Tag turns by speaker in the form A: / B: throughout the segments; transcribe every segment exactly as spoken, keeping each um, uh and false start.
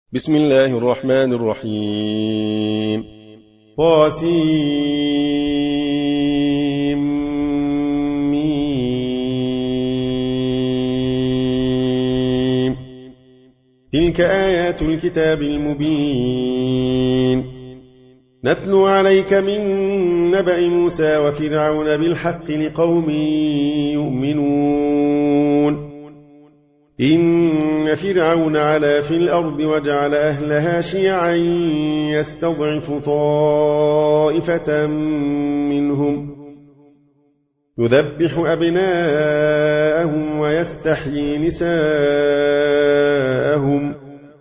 A: بسم الله الرحمن الرحيم. طاسيم. تلك آيات الكتاب المبين. نتلو عليك من نبأ موسى وفرعون بالحق لقوم يؤمنون. إن فرعون علا في الأرض وجعل أهلها شيعا يستضعف طائفة منهم يذبح أبناءهم ويستحيي نساءهم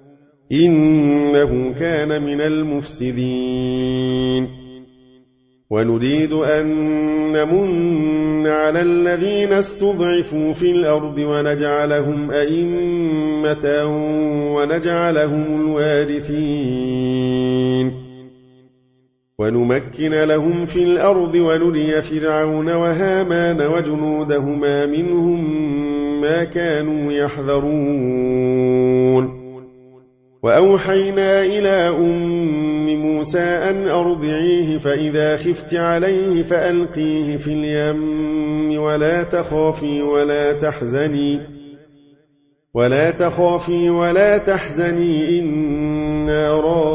A: إنه كان من المفسدين. ونريد أن نمن على الذين استضعفوا في الأرض ونجعلهم أئمة ونجعلهم الوارثين ونمكن لهم في الأرض ونري فرعون وهامان وجنودهما منهم ما كانوا يحذرون. وأوحينا إلى أم موسى أن أرضعيه فإذا خفت عليه فألقيه في اليم ولا تخافي ولا تحزني ولا تخافي ولا تحزني إنا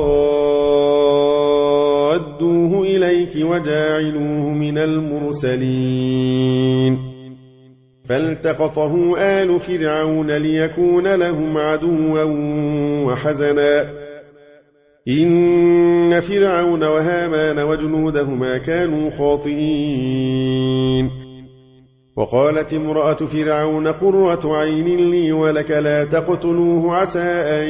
A: رادوه إليك وجاعلوه من المرسلين. فالتقطه آل فرعون ليكون لهم عدوا وحزنا إن فرعون وهامان وجنودهما كانوا خاطئين. وقالت امرأة فرعون قرة عين لي ولك لا تقتلوه عسى أن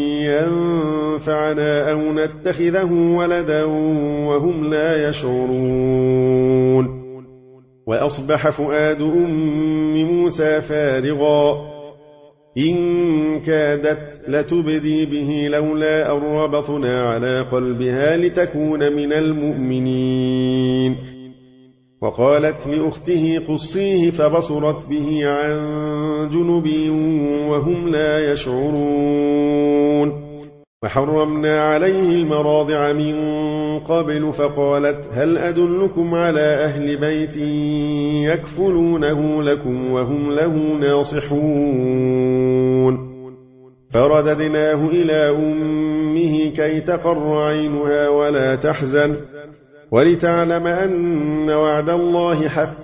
A: ينفعنا أو نتخذه ولدا وهم لا يشعرون. وأصبح فؤاد أم موسى فارغا إن كادت لتبدي به لولا أن ربطنا على قلبها لتكون من المؤمنين. وقالت لأخته قصيه فبصرت به عن جنب وهم لا يشعرون. وحرمنا عليه المراضع من قبل فقالت هل أدلكم على أهل بيت يكفلونه لكم وهم له ناصحون. فرددناه إلى أمه كي تقر عينها ولا تحزن ولتعلم أن وعد الله حق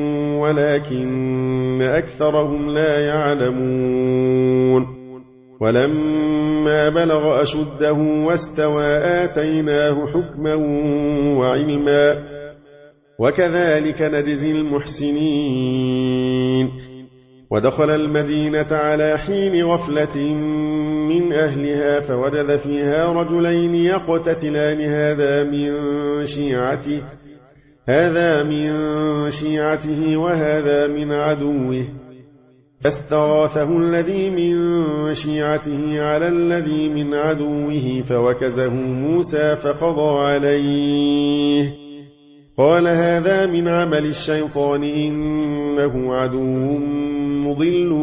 A: ولكن أكثرهم لا يعلمون. ولما بلغ أشده واستوى آتيناه حكما وعلما وكذلك نجزي المحسنين. ودخل المدينة على حين غفلة من أهلها فوجد فيها رجلين يقتتلان هذا من شيعته هذا من شيعته وهذا من عدوه فاستغاثه الذي من شيعته على الذي من عدوه فوكزه موسى فقضى عليه قال هذا من عمل الشيطان إنه عدو مضل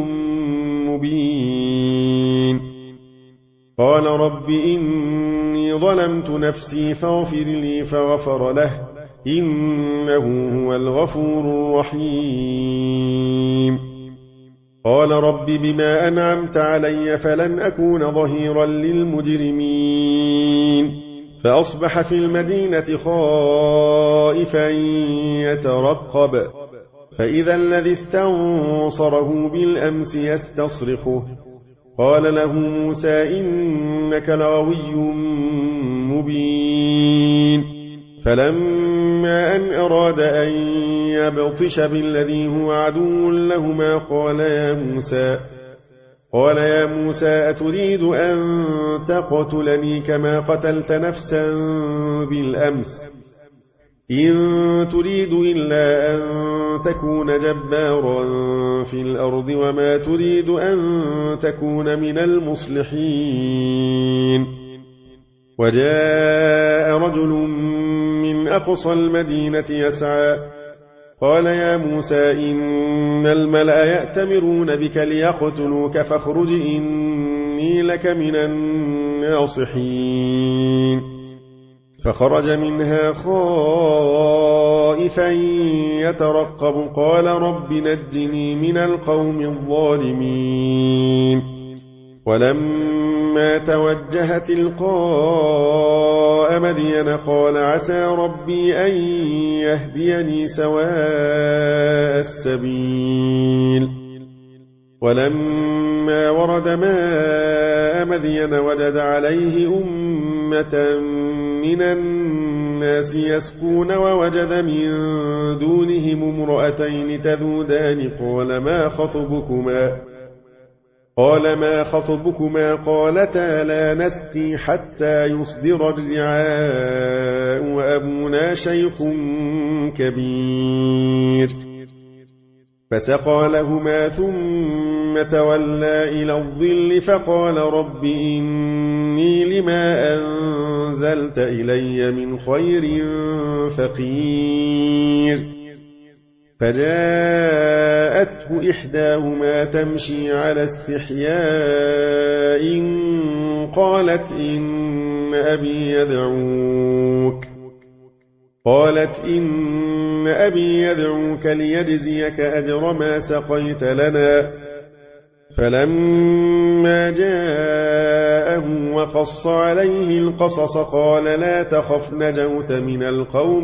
A: مبين. قال رب إني ظلمت نفسي فاغفر لي فغفر له إنه هو الغفور الرحيم. قال رب بما أنعمت علي فلن أكون ظهيرا للمجرمين. فأصبح في المدينة خائفا يترقب فإذا الذي استنصره بالأمس يستصرخه قال له موسى إنك لغوي مبين. فلما أن أراد أن يبطش بالذي هو عدو لهما قال يا موسى قال يا موسى أتريد أن تقتلني كما قتلت نفسا بالأمس إن تريد إلا أن تكون جبارا في الأرض وما تريد أن تكون من المصلحين. وجاء رجل من أقصى المدينة يسعى قال يا موسى إن الملأ يأتمرون بك ليقتلوك فاخرج إني لك من الناصحين فخرج منها خائفا يترقب قال رب نجني من القوم الظالمين ولما توجه تلقاء مدين قال عسى ربي أن يهديني سواء السبيل ولما ورد ماء مدين وجد عليه أمة من الناس يسقون ووجد من دونهم امرأتين تذودان قال ما خطبكما قال ما خطبكما قالتا لا نسقي حتى يصدر الرعاء وأبونا شيخ كبير فسقى لهما ثم تولى إلى الظل فقال رب إني لما أنزلت إلي من خير فقير فجاءته إحداهما تمشي على استحياء قالت إن أبي يدعوك قالت إن أبي يدعوك ليجزيك أجر ما سقيت لنا فلما جاءه وقص عليه القصص قال لا تخف نجوت من القوم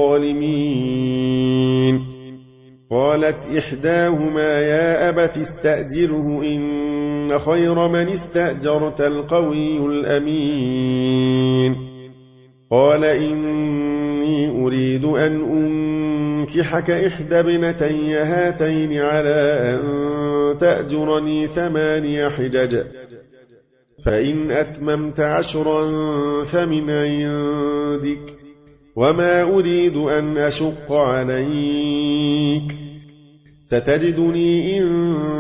A: الظالمين قالت إحداهما يا أبت استأجره إن خير من استأجرت القوي الأمين قال إني أريد أن أنكحك إحدى ابنتي هاتين على أن تأجرني ثماني حجج فإن أتممت عشرا فمن عندك وما أريد أن أشق عليك ستجدني إن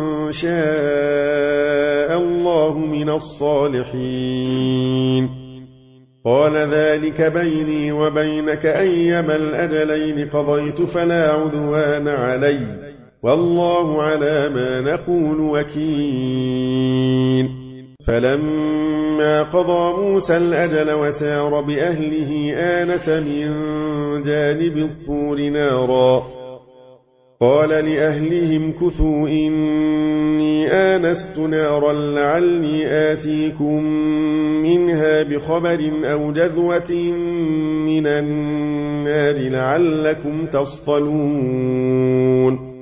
A: شاء الله من الصالحين قال ذلك بيني وبينك أيما الأجلين قضيت فلا عدوان علي والله على ما نقول وكيل فلما قضى موسى الأجل وسار بأهله آنس من جانب الطور نارا قال لأهلهم كثوا إني آنست نارا لعلي آتيكم منها بخبر أو جذوة من النار لعلكم تصطلون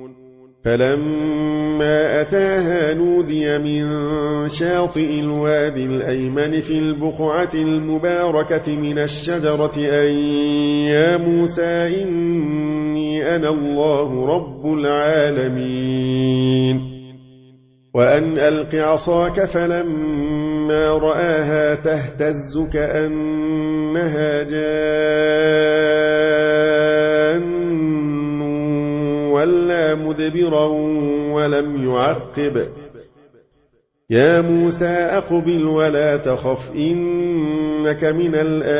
A: فلما أتاها نودي من شاطئ الوادي الأيمن في البقعة المباركة من الشجرة أن يا موسى إني أنا الله رب العالمين وأن ألق عصاك فلما رآها تهتز كأنها جان ولا مدبرا ولم يعقب يا موسى أقبل ولا تخف إنك من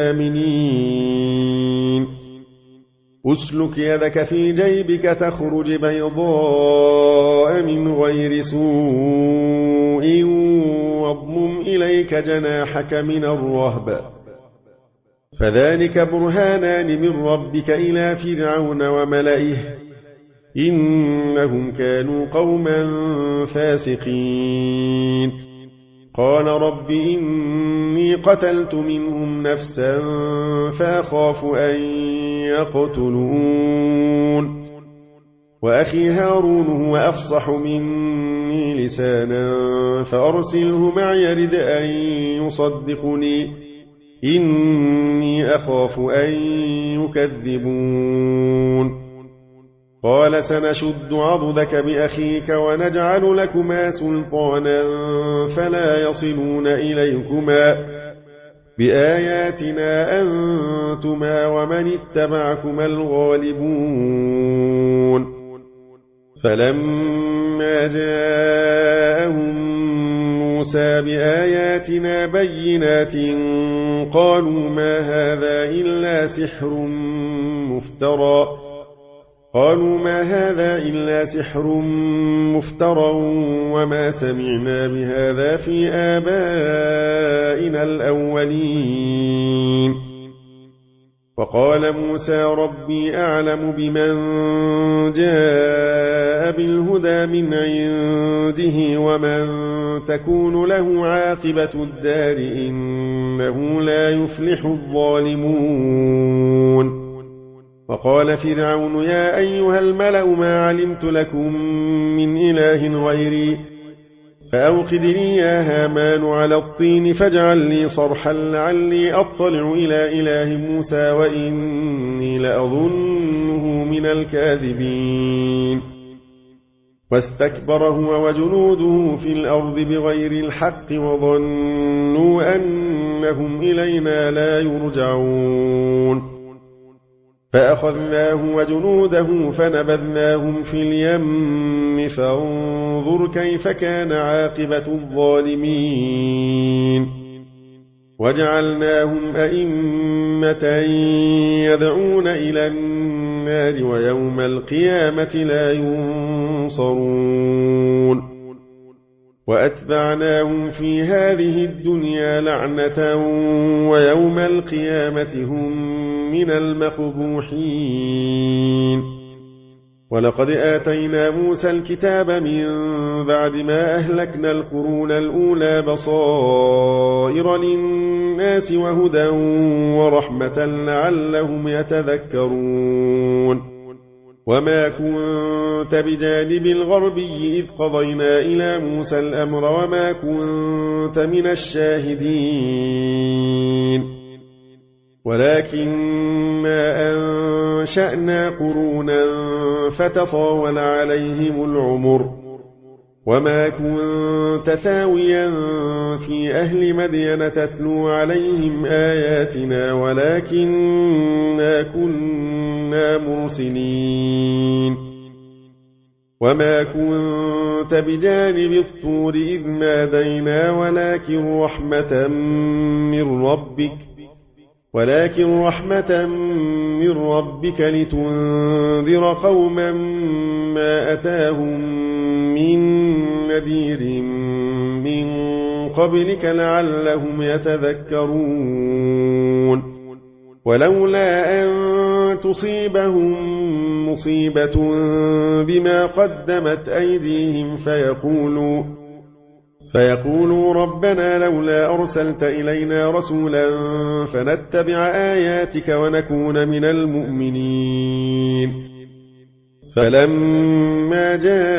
A: الآمنين أسلك يدك في جيبك تخرج بيضاء من غير سوء واضمم إليك جناحك من الرهب فذلك برهانان من ربك إلى فرعون وملئه إنهم كانوا قوما فاسقين قال رب إني قتلت منهم نفسا فأخاف أن يقتلون وأخي هارون هو أفصح مني لسانا فأرسله معي يرد أن يصدقني إني أخاف أن يكذبون قال سنشد عضدك بأخيك ونجعل لكما سلطانا فلا يصلون إليكما بآياتنا أنتما ومن اتبعكما الغالبون فلما جاءهم موسى بآياتنا بينات قالوا ما هذا إلا سحر مفترى قالوا ما هذا إلا سحر مفترى وما سمعنا بهذا في آبائنا الأولين. وقال موسى ربي أعلم بمن جاء بالهدى من عنده ومن تكون له عاقبة الدار إنه لا يفلح الظالمون. وقال فرعون يا أيها الملأ ما علمت لكم من إله غيري فأوقد لي يا هامان على الطين فاجعل لي صرحا لعلي أطلع إلى إله موسى وإني لأظنه من الكاذبين. واستكبر هو وجنوده في الأرض بغير الحق وظنوا أنهم إلينا لا يرجعون. فأخذناه وجنوده فنبذناهم في اليم فانظر كيف كان عاقبة الظالمين. وجعلناهم أئمة يدعون إلى النار ويوم القيامة لا ينصرون. وأتبعناهم في هذه الدنيا لعنة ويوم القيامة هم من المقبوحين. ولقد آتينا موسى الكتاب من بعد ما أهلكنا القرون الأولى بصائر للناس وهدى ورحمة لعلهم يتذكرون. وما كنت بجانب الغربي إذ قضينا إلى موسى الأمر وما كنت من الشاهدين ولكننا أنشأنا قرونا فتطاول عليهم العمر وما كنت ثاويا في أهل مدين تتلو عليهم آياتنا ولكننا كنا مرسلين. وما كنت بجانب الطور إذ نادينا ولكن رحمة من ربك ولكن رحمة من ربك لتنذر قوما ما أتاهم من نذير من قبلك لعلهم يتذكرون. ولولا أن تصيبهم مصيبة بما قدمت أيديهم فيقولوا فيقولوا ربنا لولا أرسلت إلينا رسولا فنتبع آياتك ونكون من المؤمنين. فلما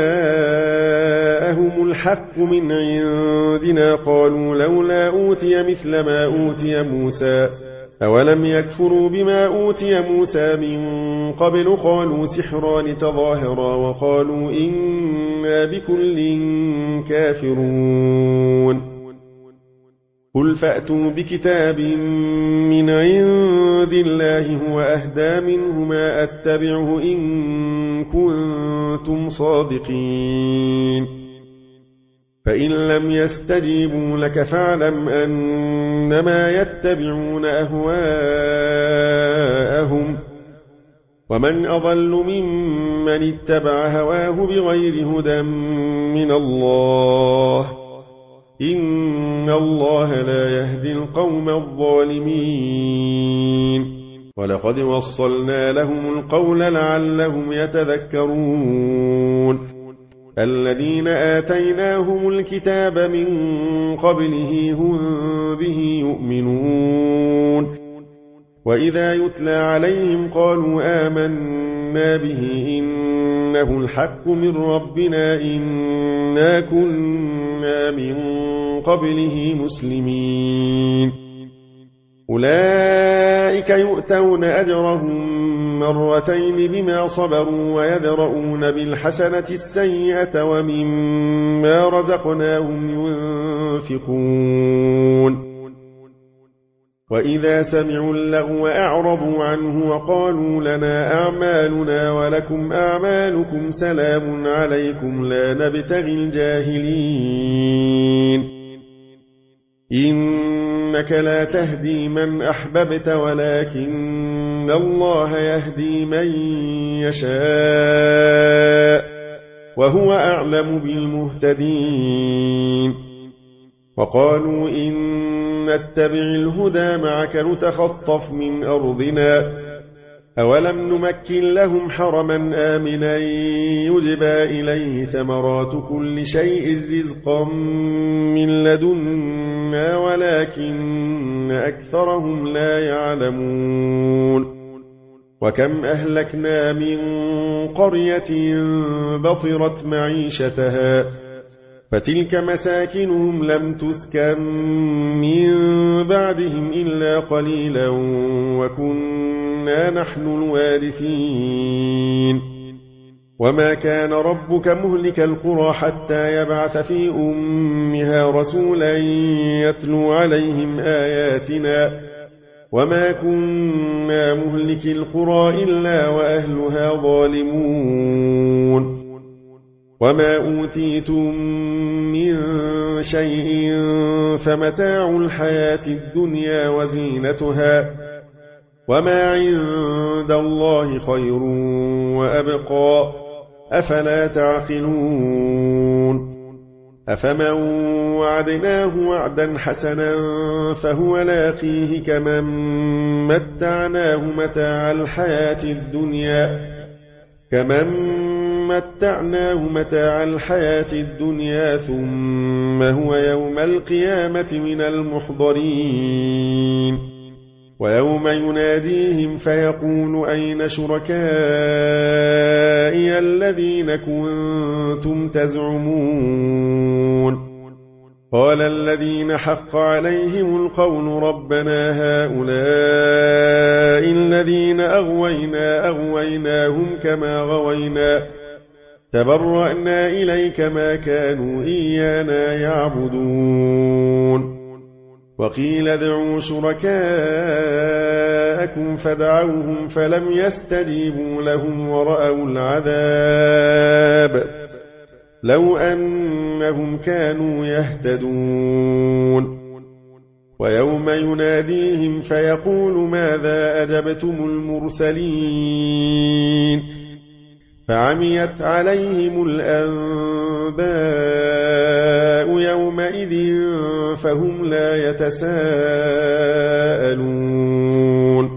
A: جاءهم الحق من عندنا قالوا لولا أوتي مثل ما أوتي موسى أولم يكفروا بما أوتي موسى من قبل قالوا سحران تظاهرا وقالوا إنا بكل كافرون. قل فأتوا بكتاب من عند الله هو أهدى منهما أتبعه إن كنتم صادقين. فإن لم يستجيبوا لك فاعلم أنما يتبعون أهواءهم ومن أضل ممن اتبع هواه بغير هدى من الله إن الله لا يهدي القوم الظالمين. ولقد وصلنا لهم القول لعلهم يتذكرون. الذين آتيناهم الكتاب من قبله هم به يؤمنون. وإذا يتلى عليهم قالوا آمنا به إنه الحق من ربنا إنا كنا من قبله مسلمين. أولئك يؤتون أجرهم مرتين بما صبروا ويدرؤون بالحسنة السيئة ومما رزقناهم ينفقون. وإذا سمعوا اللغو أعرضوا عنه وقالوا لنا أعمالنا ولكم أعمالكم سلام عليكم لا نبتغي الجاهلين. إنك لا تهدي من أحببت ولكن إن الله يهدي من يشاء وهو أعلم بالمهتدين وقالوا إن نتبع الهدى معك نتخطف من أرضنا أولم نمكن لهم حرما آمنا يجبى إليه ثمرات كل شيء رزقا من لدنا ولكن أكثرهم لا يعلمون وكم أهلكنا من قرية بطرت معيشتها فتلك مساكنهم لم تسكن من بعدهم إلا قليلا وكنا نحن الوارثين وما كان ربك مهلك القرى حتى يبعث في أمها رسولا يتلو عليهم آياتنا وما كنا مهلك القرى إلا وأهلها ظالمون وما أوتيتم من شيء فمتاع الحياة الدنيا وزينتها وما عند الله خير وأبقى أفلا تعقلون أفمن وعدناه وعدا حسنا فهو لاقيه كمن متعناه متاع الحياة الدنيا كمن متعناه متاع الحياة الدنيا ثم هو يوم القيامة من المحضرين ويوم يناديهم فيقول أين شركائي الذين كنتم تزعمون قال الذين حق عليهم القول ربنا هؤلاء الذين أغوينا أغويناهم كما غوينا تبرأنا إليك ما كانوا إيانا يعبدون وقيل ادعوا شركاءكم فدعوهم فلم يستجيبوا لهم ورأوا العذاب لو أنهم كانوا يهتدون ويوم يناديهم فيقول ماذا أجبتم المرسلين فعميت عليهم الأنباء يومئذ فهم لا يتساءلون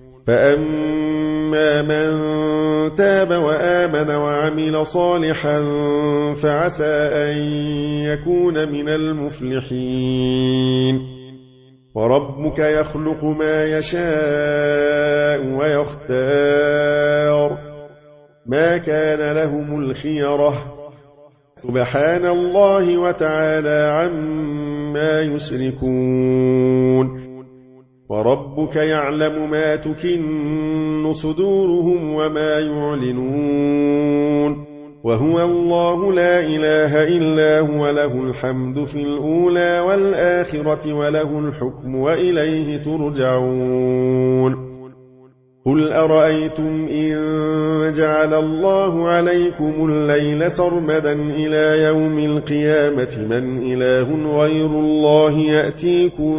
A: فأما من تاب وآمن وعمل صالحا فعسى أن يكون من المفلحين وربك يخلق ما يشاء ويختار ما كان لهم الخيرة سبحان الله وتعالى عما يشركون وربك يعلم ما تكن صدورهم وما يعلنون وهو الله لا إله إلا هو له الحمد في الأولى والآخرة وله الحكم وإليه ترجعون قل أرأيتم إن جعل الله عليكم الليل سرمدا إلى يوم القيامة من إله غير الله يأتيكم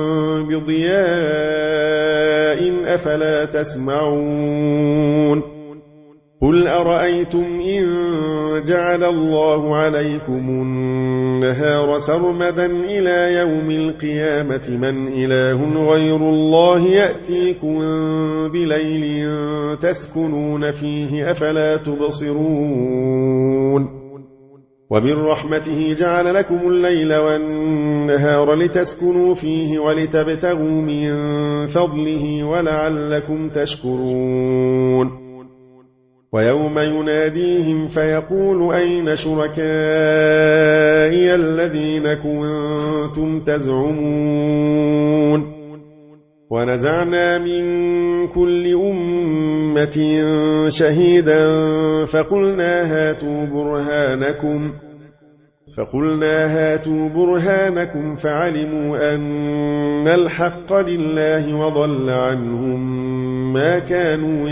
A: بضياء أفلا تسمعون قل أرأيتم إن جعل الله عليكم النهار سرمدا إلى يوم القيامة من إله غير الله يأتيكم بليل تسكنون فيه أفلا تبصرون ومن رحمته جعل لكم الليل والنهار لتسكنوا فيه ولتبتغوا من فضله ولعلكم تشكرون ويوم يناديهم فيقول أين شركائي الذين كنتم تزعمون ونزعنا من كل أمة شهيدا فقلنا هاتوا برهانكم فقلنا هاتوا برهانكم فعلموا أن الحق لله وضل عنهم ما كانوا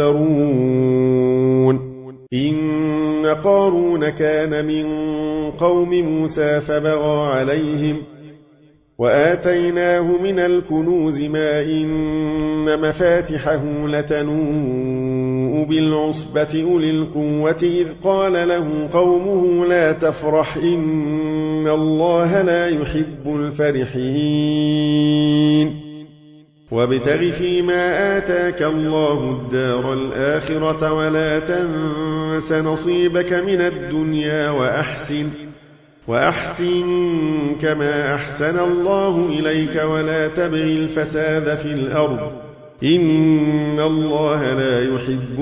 A: يفترون إن قارون كان من قوم موسى فبغى عليهم وآتيناه من الكنوز ما إن مفاتحه لتنوء بالعصبة أولي القوة إذ قال له قومه لا تفرح إن الله لا يحب الفرحين وابتغ فيما آتاك الله الدار الآخرة ولا تنس نصيبك من الدنيا وأحسن وأحسن كما أحسن الله إليك ولا تبغ الفساد في الأرض إن الله لا يحب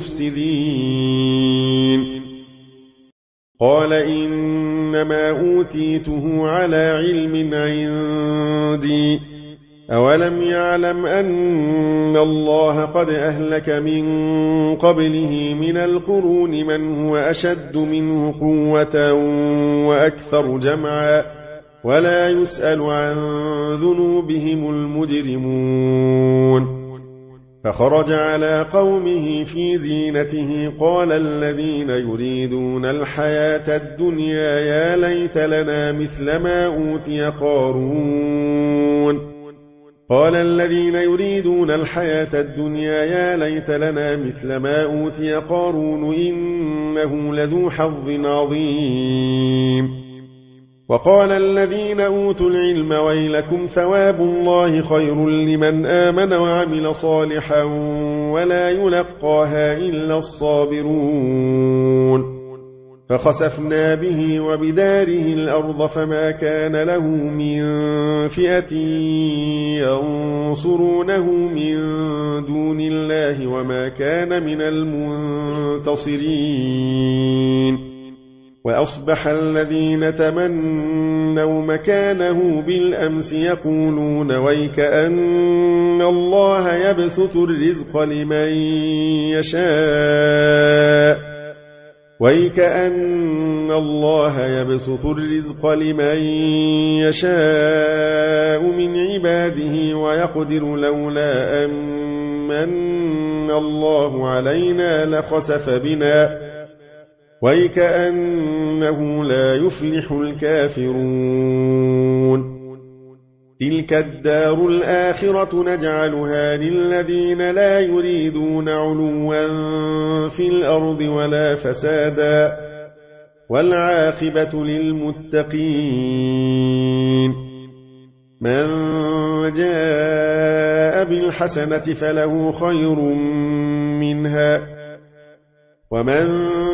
A: المفسدين قال إنما أوتيته على علم عندي أولم يعلم أن الله قد أهلك من قبله من القرون من هو أشد منه قوة وأكثر جمعا ولا يسأل عن ذنوبهم المجرمون فخرج على قومه في زينته قال الذين يريدون الحياة الدنيا يا ليت لنا مثل ما أوتي قارون قال الذين يريدون الحياة الدنيا يا ليت لنا مثل ما أوتي قارون إنه لذو حظ عظيم وقال الذين أوتوا العلم ويلكم ثواب الله خير لمن آمن وعمل صالحا ولا يلقاها إلا الصابرون فخسفنا به وبداره الأرض فما كان له من فئة ينصرونه من دون الله وما كان من المنتصرين وأصبح الذين تمنوا مكانه بالأمس يقولون ويكأن الله يبسط الرزق لمن يشاء ويكأن الله يبسط الرزق لمن يشاء من عباده ويقدر لولا أمن الله علينا لخسف بنا ويكأنه لا يفلح الكافرون تلك الدار الآخرة نجعلها للذين لا يريدون علوا في الأرض ولا فسادا والعاقبة للمتقين من جاء بالحسنة فله خير منها ومن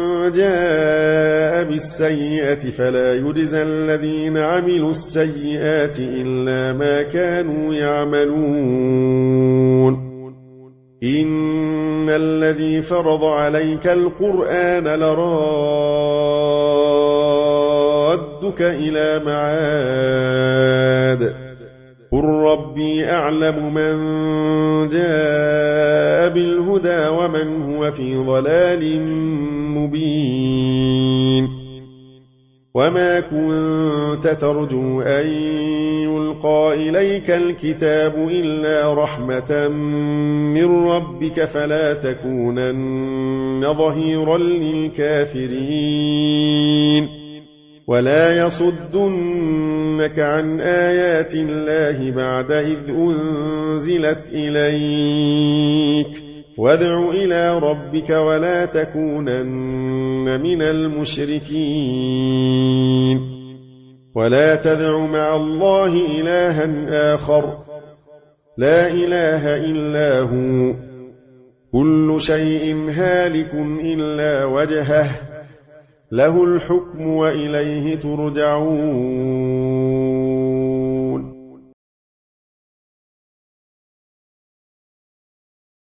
A: جاء بالسيئة فلا يجزى الذين عملوا السيئات إلا ما كانوا يعملون إن الذي فرض عليك القرآن لرادك إلى معاد قل ربي أعلم من جاء بالهدى ومن هو في ضلال مبين وما كنت ترجو أن يلقى إليك الكتاب إلا رحمة من ربك فلا تكونن ظهيرا للكافرين ولا يصدنك عن آيات الله بعد إذ أنزلت إليك وادع إلى ربك ولا تكونن من المشركين ولا تدع مع الله إلها آخر لا إله إلا هو كل شيء هالك إلا وجهه له الحكم وإليه ترجعون